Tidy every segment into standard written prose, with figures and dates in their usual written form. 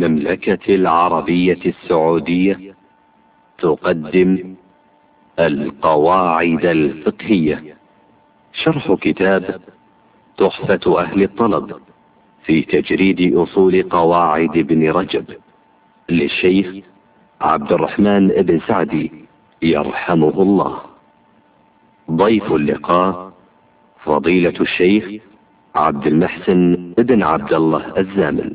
المملكة العربية السعودية تقدم القواعد الفقهية، شرح كتاب تحفة أهل الطلب في تجريد أصول قواعد ابن رجب للشيخ عبد الرحمن بن سعدي يرحمه الله. ضيف اللقاء فضيلة الشيخ عبد المحسن بن عبد الله الزامل.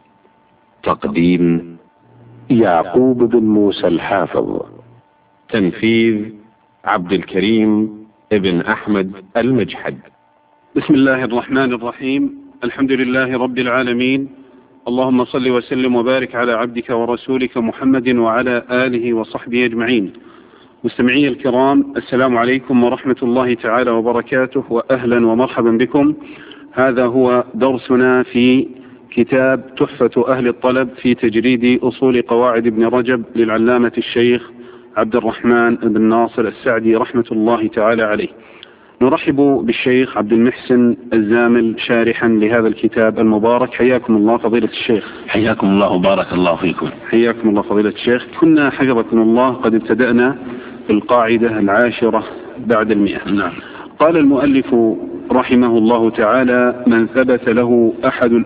تقديم يعقوب بن موسى الحافظ. تنفيذ عبد الكريم ابن أحمد المجحد. بسم الله الرحمن الرحيم. الحمد لله رب العالمين، اللهم صل وسلم وبارك على عبدك ورسولك محمد وعلى آله وصحبه أجمعين. مستمعي الكرام، السلام عليكم ورحمة الله تعالى وبركاته، وأهلا ومرحبا بكم. هذا هو درسنا في كتاب تحفة أهل الطلب في تجريد أصول قواعد ابن رجب للعلامة الشيخ عبد الرحمن بن ناصر السعدي رحمة الله تعالى عليه. نرحب بالشيخ عبد المحسن الزامل شارحا لهذا الكتاب المبارك. حياكم الله فضيلة الشيخ. حياكم الله وبارك الله فيكم. حياكم الله فضيلة الشيخ. كنا حفظكم الله قد ابتدأنا القاعدة 10 بعد 100. نعم. قال المؤلف رحمه الله تعالى: من ثبت له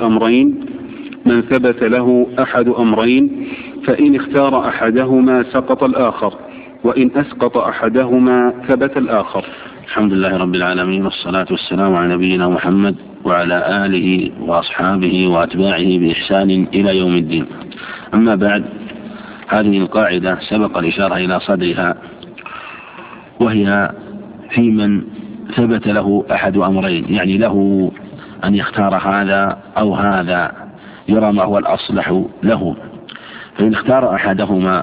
أحد أمرين فإن اختار أحدهما سقط الآخر، وإن أسقط أحدهما ثبت الآخر. الحمد لله رب العالمين، والصلاة والسلام على نبينا محمد وعلى آله وأصحابه وأتباعه بإحسان إلى يوم الدين. أما بعد، هذه القاعدة سبق الإشارة إلى صدرها، وهي في من ثبت له أحد أمرين، يعني له أن يختار هذا أو هذا، يرى ما هو الأصلح له. فإن اختار أحدهما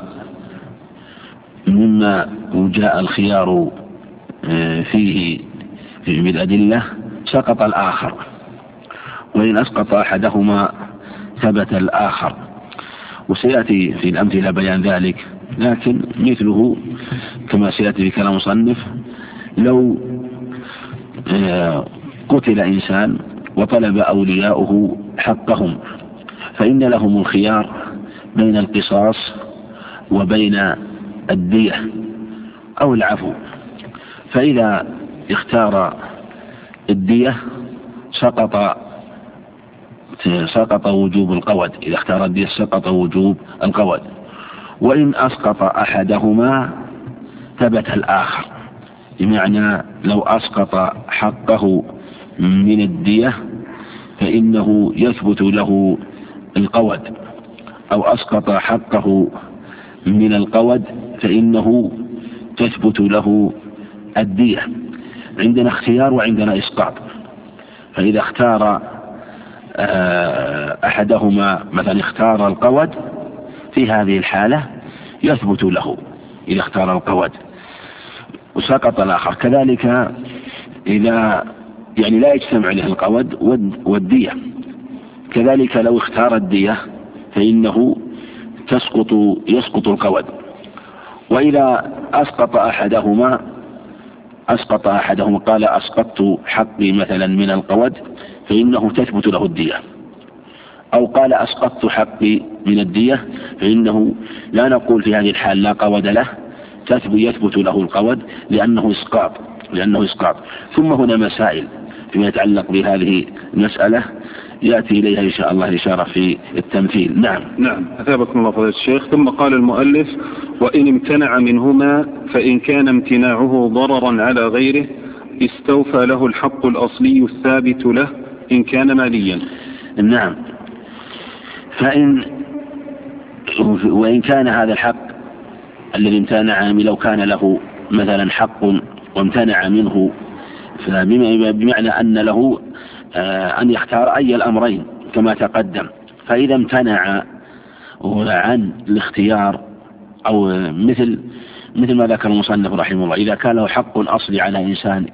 مما جاء الخيار فيه بالأدلة سقط الآخر، وإن أسقط أحدهما ثبت الآخر. وسيأتي في الأمثلة بيان ذلك، لكن مثله كما سيأتي في كلام المصنف: لو قتل إنسان وطلب أولياؤه حقهم، فإن لهم الخيار بين القصاص وبين الدية أو العفو. فإذا اختار الدية سقط وجوب القود، إذا اختار الدية سقط وجوب القود. وإن أسقط أحدهما ثبت الآخر، بمعنى لو أسقط حقه من الدية فإنه يثبت له القود، أو أسقط حقه من القود فإنه تثبت له الدية. عندنا اختيار وعندنا إسقاط. فإذا اختار أحدهما، مثلا اختار القود، في هذه الحالة يثبت له إذا اختار القود وسقط الآخر. كذلك إذا يعني لا يجتمع له القود والدية، كذلك لو اختار الدية فإنه يسقط القود. وإذا أسقط أحدهما قال أسقطت حقي مثلا من القود، فإنه تثبت له الدية. أو قال أسقطت حقي من الدية، فإنه لا نقول في هذه الحال لا قود له، يثبت له القود لأنه إسقاط. ثم هنا مسائل فيما يتعلق بهذه المسألة يأتي إليها إن شاء الله الإشارة في التمثيل. نعم. أثابكم الله فضيلة الشيخ. ثم قال المؤلف: وإن امتنع منهما فإن كان امتناعه ضررا على غيره استوفى له الحق الأصلي الثابت له إن كان ماليا. نعم. وإن كان هذا الحق الذي امتنع، لو كان له مثلا حق وامتنع منه، بمعنى أن له أن يختار أي الأمرين كما تقدم. فإذا امتنع عن الاختيار، أو مثل ما ذكر المصنف رحمه الله، إذا كان له حق أصلي على إنسان،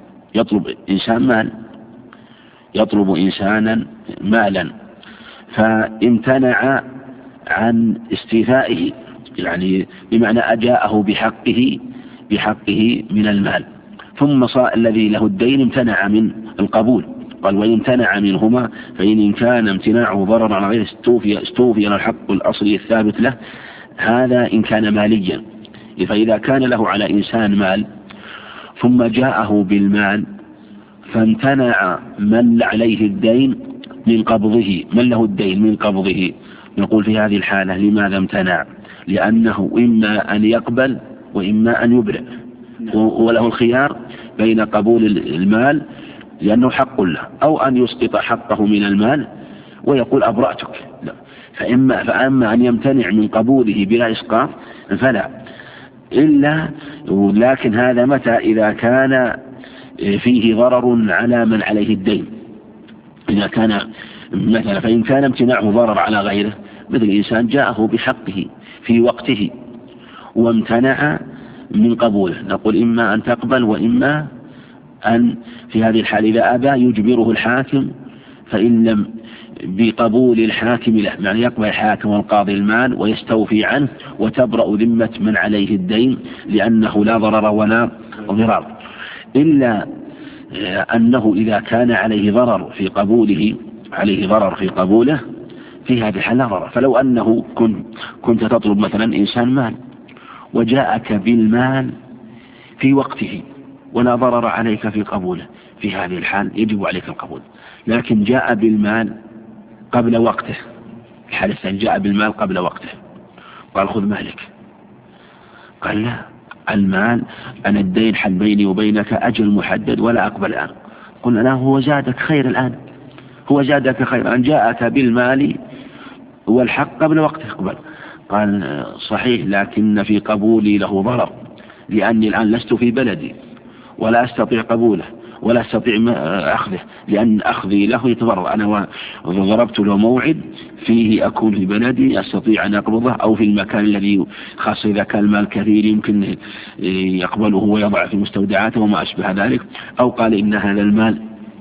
يطلب إنسانا مالا، فامتنع عن استيفائه، يعني بمعنى أجاءه بحقه من المال، ثم الذي له الدين امتنع من القبول قال وإن امتنع منهما فإن كان امتناعه ضرر على غيره استوفي الحق الأصلي الثابت له، هذا إن كان ماليا. فإذا كان له على إنسان مال ثم جاءه بالمال فامتنع من عليه الدين من قبضه، من له الدين من قبضه، نقول في هذه الحالة لماذا امتنع؟ لأنه إما أن يقبل وإما أن يبرئ، وله الخيار بين قبول المال لأنه حق له أو أن يسقط حقه من المال ويقول أبرأتك. فأما أن يمتنع من قبوله بلا إسقاط فلا، لكن هذا متى؟ إذا كان فيه ضرر على من عليه الدين. إذا كان مثلا، فإن كان امتناعه ضرر على غيره، مثل إنسان جاءه بحقه في وقته وامتنع من قبوله، نقول إما أن تقبل وإما أن في هذه الحالة إذا أبى يجبره الحاكم، فإن لم بقبول الحاكم له، يعني يقبل الحاكم والقاضي المال ويستوفي عنه وتبرأ ذمة من عليه الدين لأنه لا ضرر ولا ضرار. إلا أنه إذا كان عليه ضرر في قبوله، عليه ضرر في قبوله، في هذه الحالة ضرر. فلو أنه كنت تطلب مثلا إنسان مال وجاءك بالمال في وقته ولا ضرر عليك في قبوله، في هذه الحال يجب عليك القبول. لكن جاء بالمال قبل وقته، الحالة الثانية جاء بالمال قبل وقته، قال خذ مالك، قال لا، المال أنا الدين حل بيني وبينك أجل محدد ولا أقبل الآن. قلنا لا، هو زادك خير الآن، هو زادك خير أن جاءك بالمال والحق قبل وقته اقبل. قال صحيح، لكن في قبولي له ضرر، لأني الآن لست في بلدي ولا أستطيع قبوله ولا أستطيع أخذه، لأن أخذي له يتضرر. أنا ضربت له موعد فيه أكون في بلدي أستطيع أن أقبضه، أو في المكان الذي خاصة إذا كان المال كثير يمكن يقبله ويضع في مستودعاته وما أشبه ذلك. أو قال إن هذا المال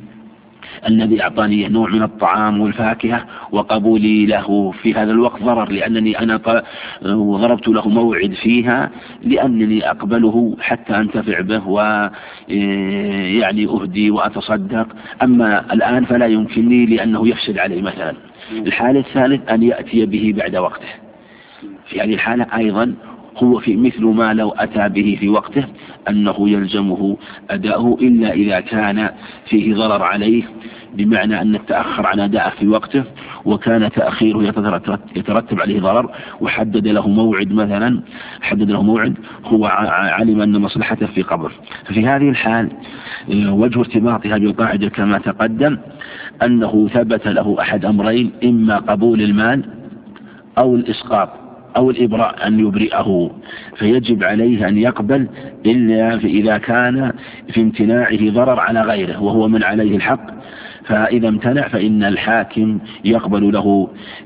الذي أعطاني نوع من الطعام والفاكهة وقبولي له في هذا الوقت ضرر، لأنني أنا ضربت له موعد فيها لأنني أقبله حتى أنتفع به ويعني أهدي وأتصدق، أما الآن فلا يمكنني لأنه يفسد عليه مثلا. الحالة الثالث أن يأتي به بعد وقته، في هذه الحالة أيضا هو في مثل ما لو أتى به في وقته أنه يلزمه أداؤه، إلا إذا كان فيه ضرر عليه، بمعنى أن تأخر عن أداءه في وقته وكان تأخيره يترتب عليه ضرر، وحدد له موعد مثلا، حدد له موعد هو علم أن مصلحته في قبضه. ففي هذه الحال وجه ارتباطها بالقاعدة كما تقدم أنه ثبت له أحد أمرين، إما قبول المال أو الإسقاط أو الإبراء، أن يبرئه، فيجب عليه أن يقبل إلا إذا كان في امتناعه ضرر على غيره وهو من عليه الحق. فإذا امتنع فإن الحاكم يقبل له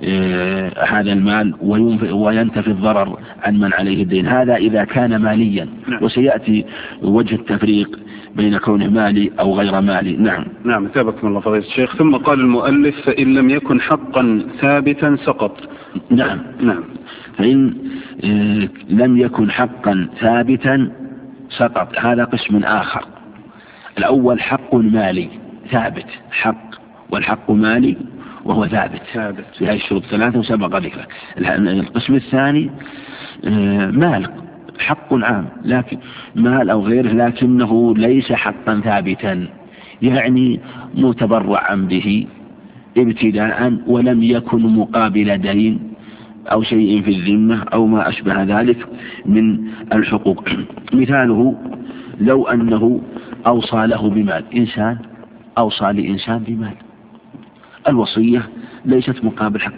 هذا المال وينتفي الضرر عن من عليه الدين. هذا إذا كان ماليا، وسيأتي وجه التفريق بين كونه مالي أو غير مالي. نعم ثابكم الله فضيلة الشيخ. ثم قال المؤلف فإن لم يكن حقا ثابتا سقط. نعم. فإن لم يكن حقا ثابتا سقط. هذا قسم آخر. الأول حق مالي ثابت، حق والحق مالي وهو ثابت في هذه الشروط الثلاثة وسبق ذكره. القسم الثاني مال، حق عام، لكن مال أو غيره لكنه ليس حقا ثابتا، يعني متبرعا به ابتداء ولم يكن مقابل دين أو شيء في الذمة أو ما أشبه ذلك من الحقوق. مثاله لو أنه أوصى له بمال، إنسان أوصى لإنسان بمال، الوصية ليست مقابل حق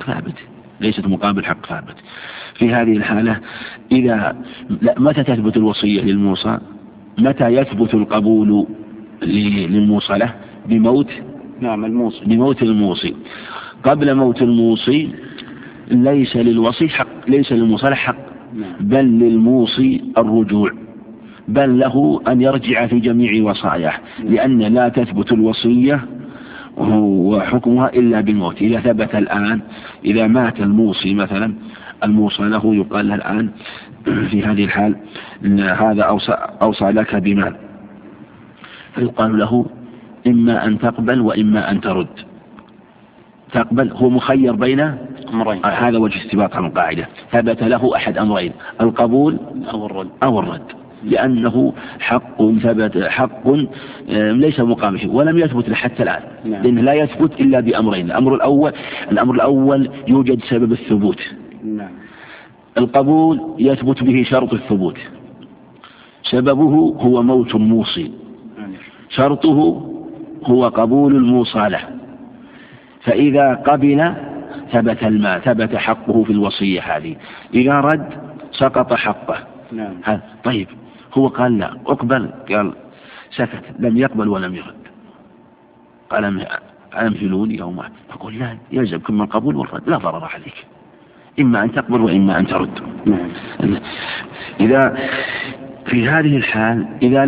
ثابت، في هذه الحالة متى تثبت الوصية للموصى؟ متى يثبت القبول للموصى له؟ بموت الموصي. قبل موت الموصي ليس للوصي حق، ليس للموصى حق، بل للموصي الرجوع، بل له أن يرجع في جميع وصاياه، لأن لا تثبت الوصية وحكمها إلا بالموت. إذا ثبت الآن، إذا مات الموصي مثلا، الموصى له يقال له الآن في هذه الحال هذا أوصى لك بمال، فيقال له إما أن تقبل وإما أن ترد. تقبل هو مخير بين أمرين. هذا وجه استباط عن القاعدة. ثبت له أحد أمرين: القبول أو الرد، لأنه حق ليس مقام فيه ولم يثبت حتى الآن. لأنه لا يثبت إلا بأمرين. الأمر الأول يوجد سبب الثبوت. القبول يثبت به شرط الثبوت، سببه هو موت الموصي، شرطه هو قبول الموصى. فإذا قبل ثبت حقه في الوصية هذه. إذا رد سقط حقه. طيب هو قال لا أقبل، قال سكت، لم يقبل ولم يرد، قال أمثلوني يوم. أقول لا، يلزمكم من القبول والرد، لا ضرر عليك، إما أن تقبل وإما أن ترد. إذا في هذه الحال إذا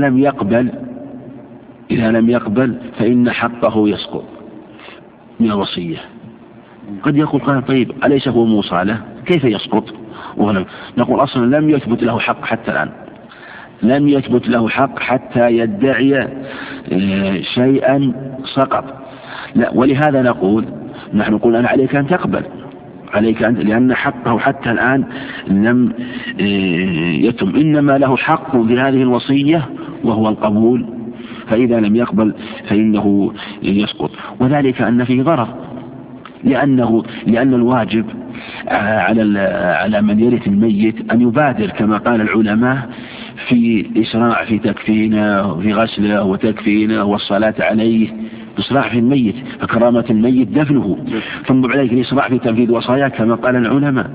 لم يقبل فإن حقه يسقط من الوصية. قد يقول قال طيب أليس هو موصى له؟ كيف يسقط؟ نقول أصلا لم يثبت له حق حتى الآن، لم يثبت له حق حتى يدعي شيئا سقط. لا، ولهذا نحن نقول أنا عليك أن تقبل، لأن حقه حتى الآن لم يتم، إنما له حق في هذه الوصية وهو القبول، فإذا لم يقبل فإنه يسقط. وذلك أن فيه ضرر، لأن الواجب على من يرث الميت أن يبادر كما قال العلماء في إسراع في تكفينه وفي غسله وتكفينه والصلاة عليه، إسراع في الميت، فكرامة الميت دفنه، ثم عليك الإسراع في تنفيذ وصاياه كما قال العلماء.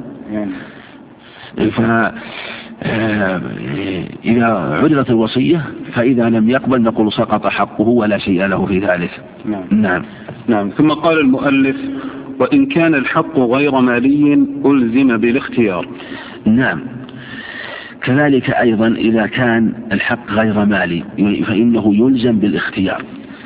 إذا عرضت الوصية فإذا لم يقبل نقول سقط حقه ولا شيء له في ذلك. نعم. ثم قال المؤلف: وإن كان الحق غير مالي ألزم بالاختيار. نعم، كذلك أيضا إذا كان الحق غير مالي فإنه يلزم بالاختيار.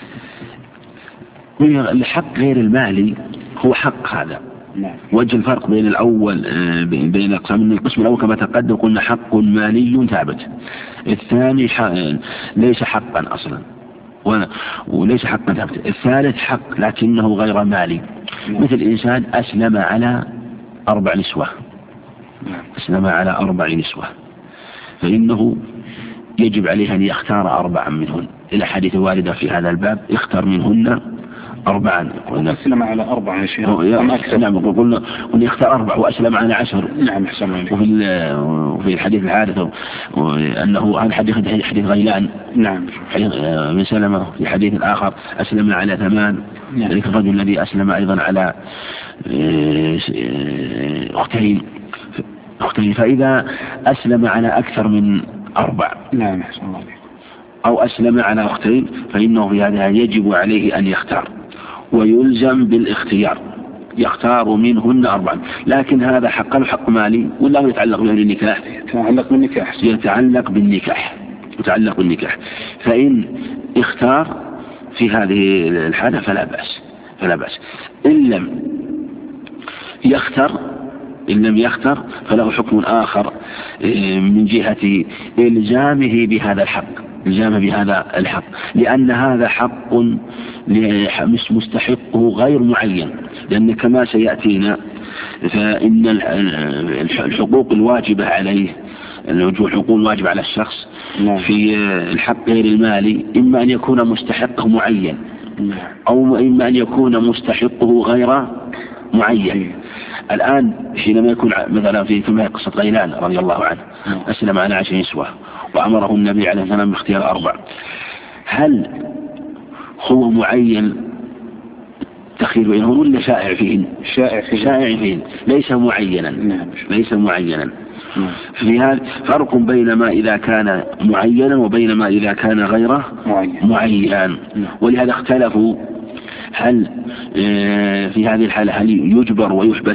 الحق غير المالي هو حق هذا. وجه الفرق بين الأول بين أقسام. القسم الأول كما تقدم قلنا حق مالي ثابت، الثاني ليس حقا أصلا وليس حقا ثابت، الثالث حق لكنه غير مالي. مثل إنسان أسلم على 4 نسوة، أسلم على 4 نسوة، فإنه يجب عليه أن يختار 4 منهن. إلى حديث واردة في هذا الباب: اختر منهن 4. أسلم على 4 يا شيخ. نعم، قلنا يختار 4 وأسلم على 10. نعم. وفي الحديث الحادث أنه هذا حديث غيلان. نعم. من سلمة. في حديث آخر أسلم على 8. ذلك الرجل الذي أسلم أيضا على أختين. فإذا أسلم على أكثر من 4 نعم أو أسلم على أختين فإنه في هذا يجب عليه أن يختار ويلزم بالاختيار، يختار منهن 4. لكن هذا حق مالي ولا يتعلق به النكاح؟ يتعلق بالنكاح. فإن اختار في هذه الحالة فلا بأس. إن لم يختر فله حكم آخر من جهة إلزامه بهذا الحق، لأن هذا حق مستحقه غير معين. لأن كما سيأتينا فإن الحقوق الواجبة عليه، الحقوق الواجبة على الشخص في الحق غير المالي إما أن يكون مستحقه معين أو إما أن يكون مستحقه غير معين. الآن حينما يكون مثلا في قصة غيلان رضي الله عنه أسلم على 10 نسوة وأمره النبي عليه السلام باختيار 4، هل هو معين تخيل بينهم ولا شائع فيهن؟ شائع فيهن، ليس معينا. في هذا فرق بين ما إذا كان معينا وبين ما إذا كان غير معين. ولهذا اختلفوا هل في هذه الحالة هل يجبر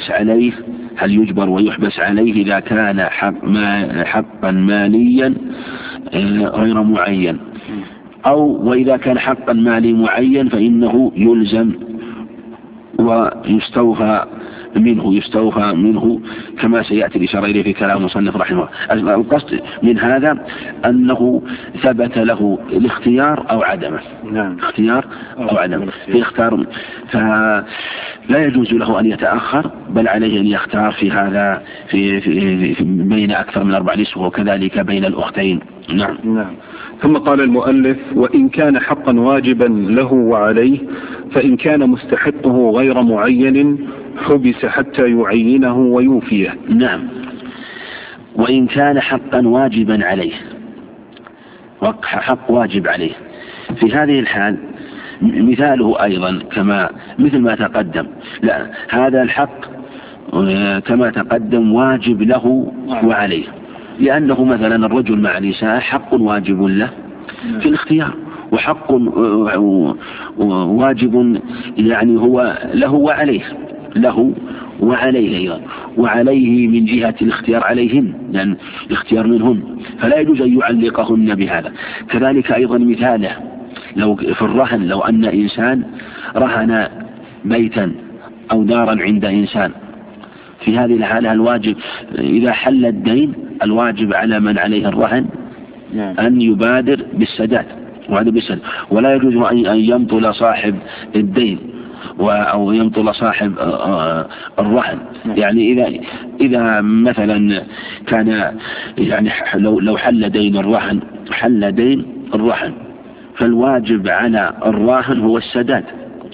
ويحبس عليه إذا كان حقا ماليا غير معين، وإذا كان حقا مالي معين فإنه يلزم ويستوفى منه يستوفى منه كما سيأتي الإشارة إليه في كلام المصنف رحمه الله. القصد من هذا أنه ثبت له الاختيار أو عدمه. نعم. اختيار أو عدمه. فيختار، فلا يجوز له أن يتأخر، بل عليه أن يختار في هذا في بين أكثر من 4 نسوة، وكذلك بين الأختين. نعم. نعم. ثم قال المؤلف: وإن كان حقا واجبا له وعليه، فإن كان مستحقه غير معين حبس حتى يعينه ويوفيه. نعم. وإن كان حقا واجبا عليه، حق واجب عليه، في هذه الحال مثاله أيضا مثل ما تقدم. لا، هذا الحق كما تقدم واجب له وعليه، لأنه مثلا الرجل مع النساء حق واجب له في الاختيار، وحق واجب يعني هو له وعليه أيضا، وعليه من جهة الاختيار عليهن، لأن الاختيار منهن، فلا يجوز أن يعلقهن بهذا. كذلك أيضا مثاله لو في الرهن، لو أن إنسان رهن بيتا أو دارا عند إنسان، في هذه الحالة الواجب إذا حل الدين الواجب على من عليه الرهن أن يبادر بالسداد، ولا يجوز أن يمطل صاحب الدين أو يمطل صاحب الرهن. يعني إذا مثلا كان يعني لو حل دين الرهن فالواجب على الراهن هو السداد.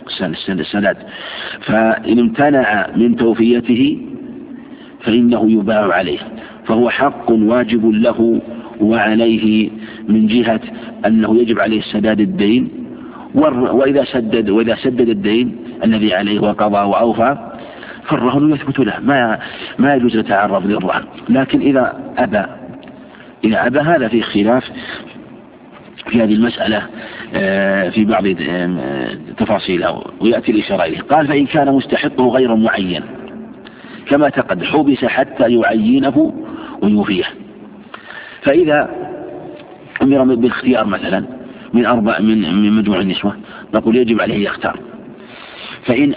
فإن امتنع من توفيته فإنه يباع عليه، فهو حق واجب له وعليه من جهة أنه يجب عليه سداد الدين، وإذا سدد الدين الذي عليه وقضى وأوفى فالرهن يثبت له، ما يجوز يتعرض للرهن. لكن إذا أبى هذا في خلاف في هذه المسألة في بعض تفاصيلها، ويأتي الإشارة إليه. قال: فإن كان مستحقه غير معين كما تقدم حبس حتى يعينه ويوفيه. فإذا أمر بالاختيار مثلا من مجموع النسوة، نقول يجب عليه يختار. فإن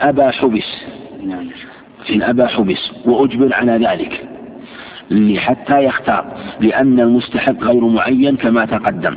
أبى حبس وأجبر على ذلك حتى يختار، لأن المستحق غير معين كما تقدم.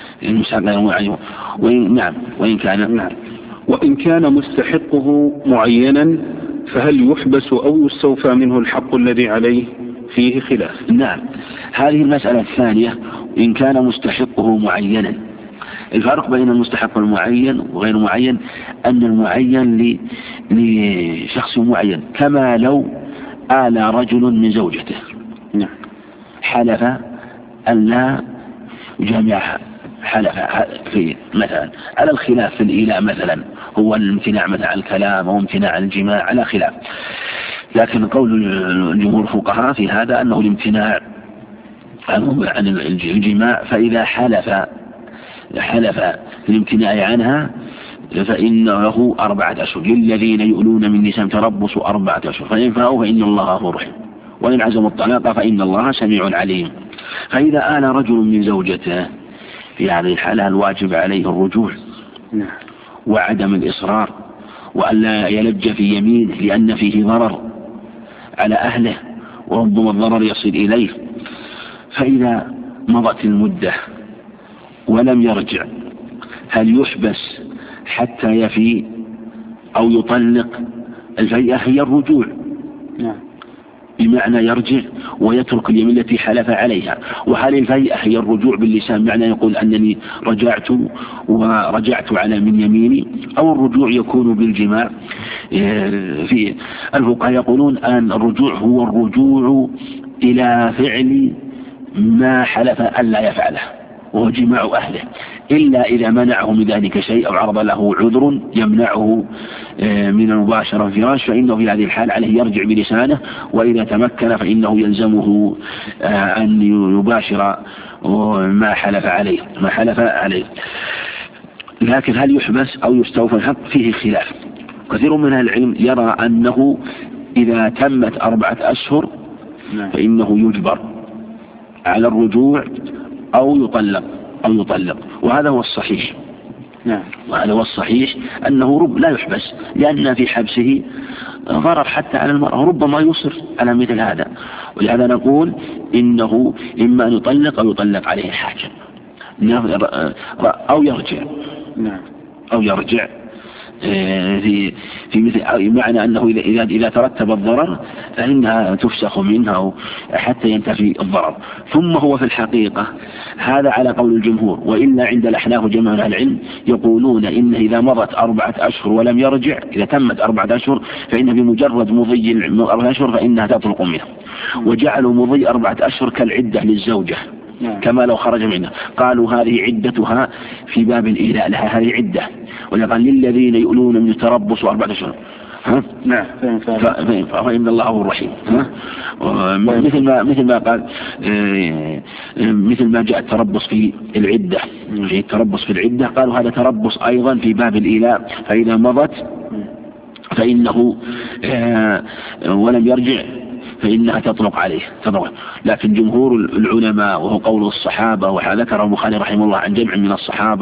وإن كان مستحقه معينا فهل يحبس أو يستوفى منه الحق الذي عليه؟ فيه خلاف. نعم. هذه المسألة الثانية، إن كان مستحقه معينا. الفرق بين المستحق المعين وغير معين أن المعين لشخص معين، كما لو آل رجل من زوجته حلف أن لا يجامعها، حلف في مثلا على الخلاف في الإيلاء مثلا هو الامتناع مثلا عن الكلام أو امتناع عن الجماع على خلاف، لكن قول الجمهور الفقهاء في هذا أنه الامتناع عن الجماع. فإذا حلف الامتناع عنها فإنه 4 أشهر، للذين يؤلون من نسائهم تربص 4 أشهر، فإن فاءوا فإن الله غفور رحيم، وإن عزموا الطلاق فإن الله سميع عليم. فإذا آل رجل من زوجته في هذه الحالة الواجب عليه الرجوع وعدم الإصرار، وألا يلج في يمينه لأن فيه ضرر على أهله وربما الضرر يصل إليه. فإذا مضت المدة ولم يرجع هل يحبس حتى يفي أو يطلق؟ الفيئة هي الرجوع، بمعنى يرجع ويترك اليمين التي حلف عليها. وهل الفيئة هي الرجوع باللسان بمعنى يقول أنني ورجعت على من يميني، أو الرجوع يكون بالجماع؟ في الفقهاء يقولون أن الرجوع هو الرجوع إلى فعل ما حلف أن لا يفعله وهو جماع أهله، إلا إذا منعه من ذلك شيء أو عرض له عذر يمنعه من المباشرة في الفراش، فإنه في هذه الحال عليه يرجع بلسانه، وإذا تمكن فإنه يلزمه أن يباشر ما حلف عليه. لكن هل يحبس أو يستوفى الحق فيه خلاف. كثير من أهل العلم يرى أنه إذا تمت 4 أشهر فإنه يجبر على الرجوع أو يطلق، وهذا هو الصحيح، نعم. وهذا هو الصحيح أنه لا يحبس، لأن في حبسه ضرر حتى على المرأة، ربما يصر على مثل هذا. ولهذا نقول إنه إما أن يطلق أو يطلق عليه الحاكم أو يرجع. نعم. أو يرجع في مثل معنى أنه إذا ترتب الضرر فإنها تفسخ منها حتى ينتفي الضرر. ثم هو في الحقيقة هذا على قول الجمهور، وإلا عند الأحناف جميع أهل العلم يقولون إن إذا مضت 4 أشهر ولم يرجع، إذا تمت 4 أشهر فإن بمجرد مضي 4 أشهر فإنها تطلق منه، وجعلوا مضي 4 أشهر كالعدة للزوجة كما لو خرج منها. قالوا هذه عدتها في باب الإيلاء لها هذه عدة، وقال للذين يؤلون من تربص 4 أشهر. نعم. فإن الله هو الرحيم. مثل ما قال مثل ما جاء التربص في العدة، في التربص في العدة قالوا هذا تربص أيضا في باب الإيلاء، فإذا مضت فإنه ولم يرجع فإنها تطلق عليه. لكن جمهور العلماء وهو قول الصحابة، وذكر البخاري رحمه الله عن جمع من الصحابة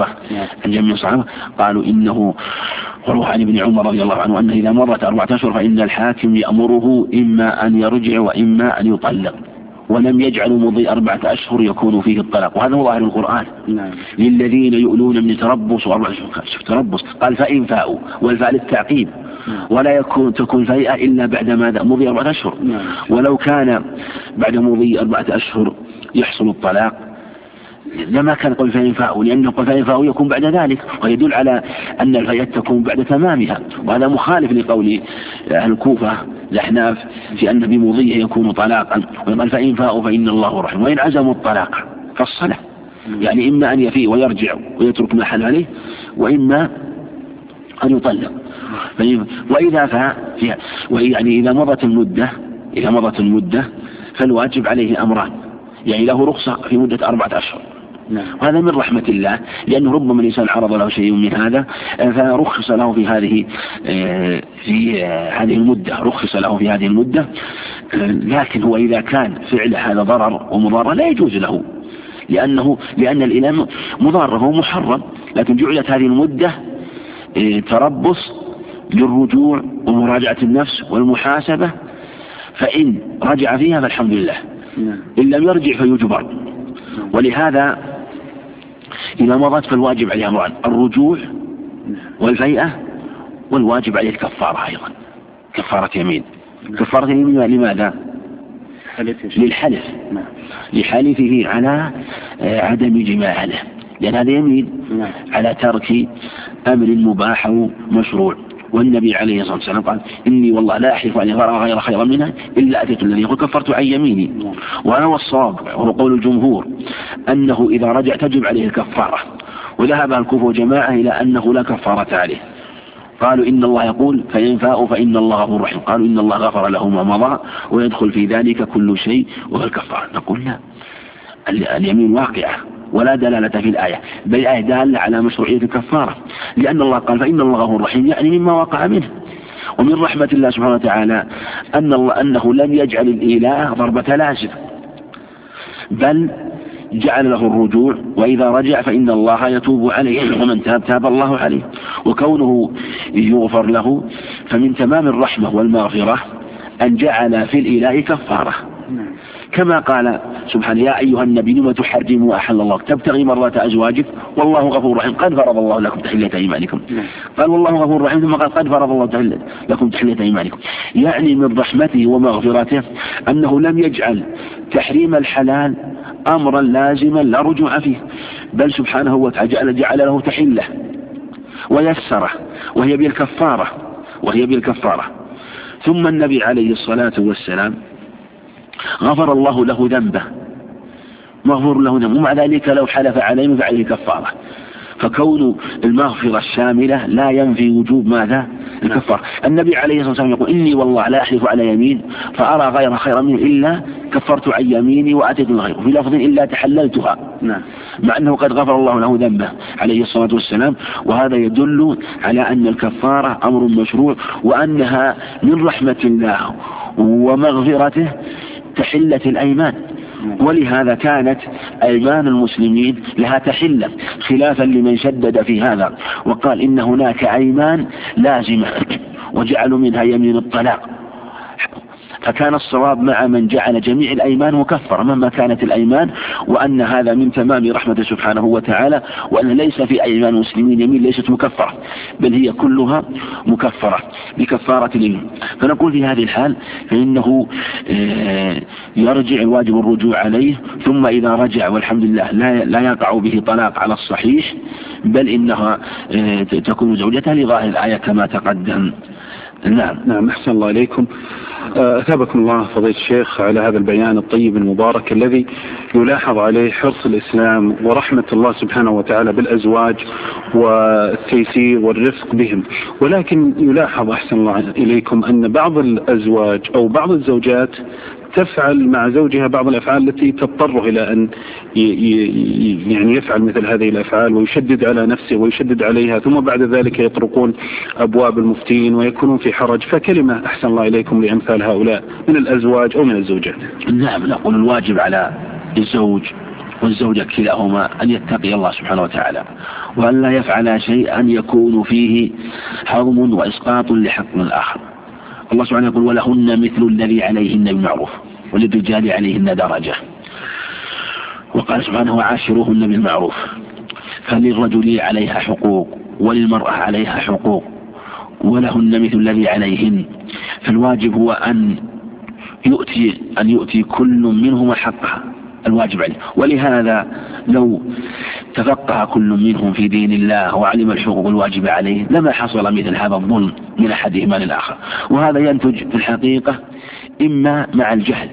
قالوا إنه وروى عن ابن عمر رضي الله عنه أنه إذا مرت 4 أشهر فإن الحاكم يأمره إما أن يرجع وإما أن يطلق، ولم يجعلوا مضي 4 أشهر يكون فيه الطلاق. وهذا هو ظاهر القرآن. للذين يؤلون من تربص 4 أشهر. تربص قال فإن فاءوا، والفاء للتعقيب، ولا تكون فيئة إلا بعد ماذا؟ مضي 4 أشهر. ولو كان بعد مضي 4 أشهر يحصل الطلاق لما كان قل فإن فاءوا، لأنه قل فإن فاءوا يكون بعد ذلك، ويدل على أن الفيئة تكون بعد تمامها. وهذا مخالف لقول أهل الكوفة الأحناف في أن بمضيه يكون طلاقا، وقال فإن فاءوا فإن الله رحيم. وإن عزموا الطلاق فالصلة، يعني إما أن يفيء ويرجع ويترك ما حل عليه، وإما أن يطلق. وإذا فاء فيها، يعني إذا مضت المدة فالواجب عليه أمران، يعني له رخصة في مدة 4 أشهر. وهذا من رحمة الله، لأنه ربما الإنسان عرض له شيء من هذا فرخص له في هذه المدة، رخص له في هذه المدة. لكن هو إذا كان فعل هذا ضرر ومضارة لا يجوز له، لأن الإله مضاره هو محرم، لكن جعلت هذه المدة تربص للرجوع ومراجعة النفس والمحاسبة، فإن رجع فيها فالحمد لله، إن لم يرجع فيجبر. ولهذا إذا مضت فالواجب عليه أمران: الرجوع والفيئة، والواجب عليه الكفارة أيضا، كفارة يمين. كفارة يمين لماذا؟ للحلف، لحلفه على عدم جماعه، لأن هذا يمين على ترك أمر مباح أو مشروع. والنبي عليه الصلاة والسلام قال: إني والله لا أحلف أن أرى غير خيرا منها إلا أتيت الذي يقول كفرت عن يميني. وأنا والصواب وهو قول الجمهور أنه إذا رجع تجب عليه الكفارة، وذهب الكوفة وجماعة إلى أنه لا كفارة عليه. قالوا إن الله يقول فإن فاءوا فإن الله غفور رحيم، قالوا إن الله غفر له ما مضى ويدخل في ذلك كل شيء وهو الكفارة. نقول لا، اليمين واقعة ولا دلالة في الآية، بل الآية دالة على مشروعية الكفارة، لأن الله قال فإن الله غفور رحيم، يعني مما وقع منه. ومن رحمة الله سبحانه وتعالى أنه لم يجعل الإله ضربة لازم، بل جعل له الرجوع، وإذا رجع فإن الله يتوب عليه، ومن تاب الله عليه. وكونه يغفر له فمن تمام الرحمة والمغفرة أن جعل في الإله كفارة، كما قال سبحانه: يا أيها النبي لم تحرم ما أحل الله تبتغي مرضات أزواجك والله غفور رحيم قد فرض الله لكم تحلة أيمانكم. قال والله غفور رحيم، ثم قال قد فرض الله لكم تحلة أيمانكم. يعني من رحمته ومغفرته أنه لم يجعل تحريم الحلال أمرا لازما لا رجوع فيه، بل سبحانه وتعالى جعل له تحلة ويسره، وهي بالكفارة. ثم النبي عليه الصلاة والسلام غفر الله له ذنبه، مغفور له ذنبه، ومع ذلك لو حلف عليه فعليه كفارة. فكون المغفرة الشاملة لا ينفي وجوب ماذا؟ الكفارة. النبي عليه الصلاة والسلام يقول: إني والله لا أحلف على يمين فأرى غير خير منه إلا كفرت عن يميني وأتيت الغير، وفي لفظ إلا تحللتها، مع أنه قد غفر الله له ذنبه عليه الصلاة والسلام. وهذا يدل على أن الكفارة أمر مشروع، وأنها من رحمة الله ومغفرته تحلة الأيمان. ولهذا كانت أيمان المسلمين لها تحلة، خلافا لمن شدد في هذا وقال إن هناك أيمان لازمة وجعلوا منها يمين الطلاق. فكان الصواب مع من جعل جميع الأيمان مكفرة مهما كانت الأيمان، وأن هذا من تمام رحمته سبحانه وتعالى، وأن ليس في أيمان المسلمين يمين ليست مكفرة، بل هي كلها مكفرة بكفارة اليمين. فنقول في هذه الحال فإنه يرجع الواجب الرجوع عليه، ثم إذا رجع والحمد لله لا يقع به طلاق على الصحيح، بل إنها تكون زوجته لظاهر الآية كما تقدم. نعم أحسن الله إليكم. أثابكم الله فضيلة الشيخ على هذا البيان الطيب المبارك الذي يلاحظ عليه حرص الإسلام ورحمة الله سبحانه وتعالى بالأزواج والتيسير والرفق بهم، ولكن يلاحظ أحسن الله إليكم أن بعض الأزواج أو بعض الزوجات تفعل مع زوجها بعض الأفعال التي تضطره إلى أن يعني يفعل مثل هذه الأفعال ويشدد على نفسه ويشدد عليها، ثم بعد ذلك يطرقون أبواب المفتين ويكونون في حرج. فكلمة أحسن الله إليكم لأمثال هؤلاء من الأزواج أو من الزوجات. نعم، نقول الواجب على الزوج والزوجة كلاهما أن يتقي الله سبحانه وتعالى، وأن لا يفعل شيئا يكون فيه حظم وإسقاط لحق الآخر. الله سبحانه يقول ولهن مثل الذي عليهن بالمعروف وللرجال عليهن درجة، وقال سبحانه وعاشروهن بالمعروف. فللرجل عليها حقوق وللمرأة عليها حقوق ولهن مثل الذي عليهن، فالواجب هو أن يؤتي كل منهما حقها الواجب عليه. ولهذا لو تفقه كل منهم في دين الله وعلم الحقوق الواجبة عليه لما حصل مثل هذا الظلم من أحدهما للآخر. وهذا ينتج في الحقيقة إما مع الجهل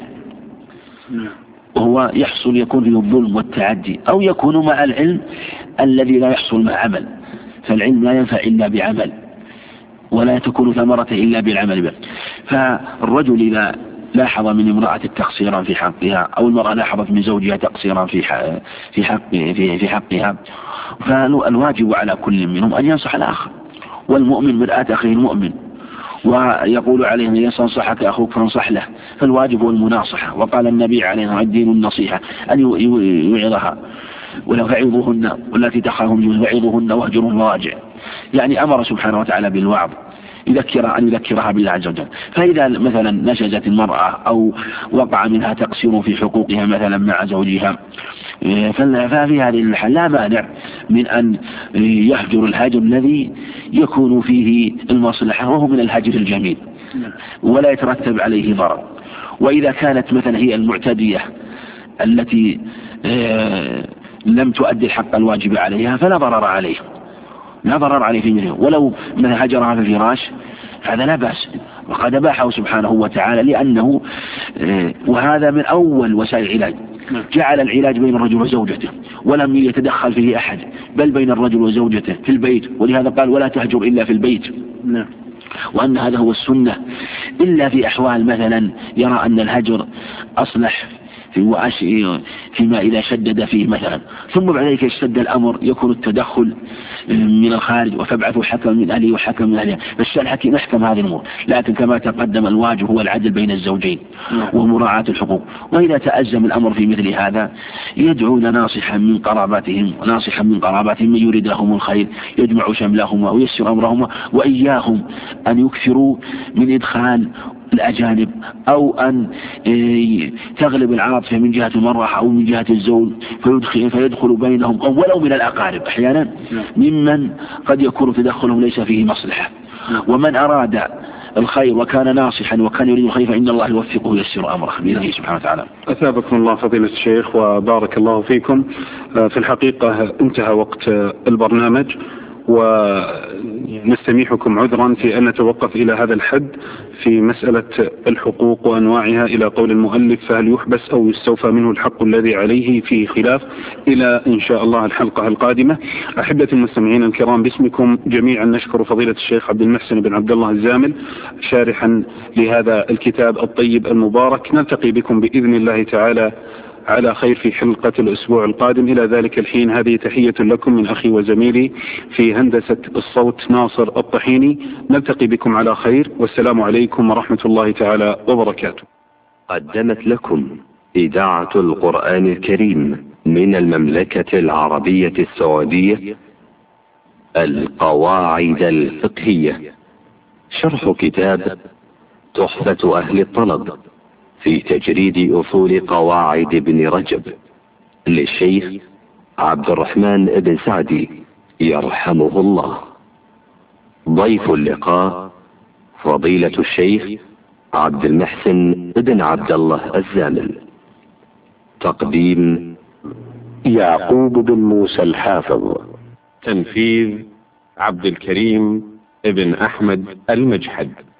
وهو يكون فيه الظلم والتعدي، أو يكون مع العلم الذي لا يحصل مع عمل، فالعلم لا ينفع إلا بعمل ولا تكون ثمرة إلا بالعمل به. فالرجل إذا لاحظ من امرأة تقصيرا في حقها، أو المرأة لاحظت من زوجها تقصيرا في حقها، فالواجب على كل منهم أن ينصح الآخر، والمؤمن مرآة أخيه المؤمن، ويقول عليه أن ينصحك أخوك فانصح له، فالواجب هو المناصحة. وقال النبي عليه الدين النصيحة، أن يوعظها ولو فعظوهن والتي تخافون فعظوهن واهجروا المضاجع، يعني أمر سبحانه وتعالى بالوعظ أن يذكرها بالله عز وجل. فإذا مثلا نشزت المرأة أو وقع منها تقصير في حقوقها مثلا مع زوجها، ففي هذه الحال لا مانع من أن يهجر الهجر الذي يكون فيه المصلحة، وهو من الهجر الجميل ولا يترتب عليه ضرر. وإذا كانت مثلا هي المعتدية التي لم تؤدي الحق الواجب عليها فلا ضرر عليه، لا ضرر عليه في منه، ولو من هجرها في الفراش هذا لا بأس، وقد أباحه سبحانه وتعالى، لأنه وهذا من أول وسائل العلاج، جعل العلاج بين الرجل وزوجته ولم يتدخل فيه أحد، بل بين الرجل وزوجته في البيت، ولهذا قال ولا تهجر إلا في البيت، وأن هذا هو السنة، إلا في أحوال مثلا يرى أن الهجر أصلح فيما إذا شدد فيه مثلا، ثم بعد ذلك يشتد الأمر يكون التدخل من الخارج وفبعثوا حكم من أهله وحكم من أهلها، فالشرع يحكم هذه الأمور. لكن كما تقدم الواجب هو العدل بين الزوجين ومراعاة الحقوق. وإذا تأزم الأمر في مثل هذا يدعون ناصحا من قراباتهم من يريد لهم الخير، يجمع شملهما ويسر أمرهما، وإياهم أن يكثروا من إدخال الأجانب، أو أن تغلب العاطفة من جهة المرأة أو من جهة الزوج فيدخل بينهم، أو ولو من الأقارب أحيانا ممن قد يكون تدخلهم ليس فيه مصلحة. ومن أراد الخير وكان ناصحا وكان يريد الخير فإن الله يوفقه وييسر أمره بإذنه سبحانه وتعالى. أثابكم الله فضيلة الشيخ وبارك الله فيكم. في الحقيقة انتهى وقت البرنامج، ونستميحكم عذرا في أن نتوقف إلى هذا الحد في مسألة الحقوق وأنواعها إلى قول المؤلف فهل يحبس أو يستوفى منه الحق الذي عليه في خلاف، إلى إن شاء الله الحلقة القادمة. أحبة المستمعين الكرام، باسمكم جميعا نشكر فضيلة الشيخ عبد المحسن بن عبد الله الزامل شارحا لهذا الكتاب الطيب المبارك. نلتقي بكم بإذن الله تعالى على خير في حلقة الأسبوع القادم. إلى ذلك الحين هذه تحية لكم من أخي وزميلي في هندسة الصوت ناصر الطحيني. نلتقي بكم على خير، والسلام عليكم ورحمة الله تعالى وبركاته. قدمت لكم إذاعة القرآن الكريم من المملكة العربية السعودية. القواعد الفقهية، شرح كتاب تحفة أهل الطلب في تجريد أصول قواعد ابن رجب للشيخ عبد الرحمن بن سعدي يرحمه الله. ضيف اللقاء فضيلة الشيخ عبد المحسن بن عبد الله الزامل. تقديم يعقوب بن موسى الحافظ. تنفيذ عبد الكريم ابن أحمد المجحد.